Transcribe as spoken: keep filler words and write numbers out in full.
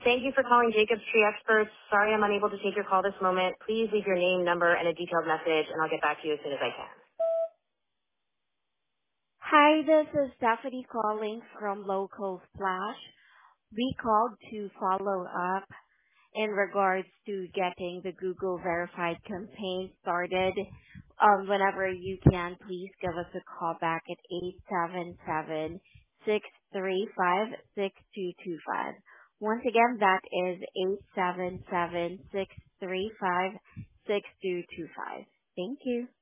Thank you for calling Jacobs Tree Experts. Sorry I'm unable to take your call this moment. Please leave your name, number, and a detailed message, and I'll get back to you as soon as I can. Hi, this is Stephanie calling from Local Splash. We called to follow up in regards to getting the Google verified campaign started. Um, whenever you can, please give us a call back at eight seven seven, six three five, six two two five. Once again, that is eight seven seven, six three five, six two two five. Thank you.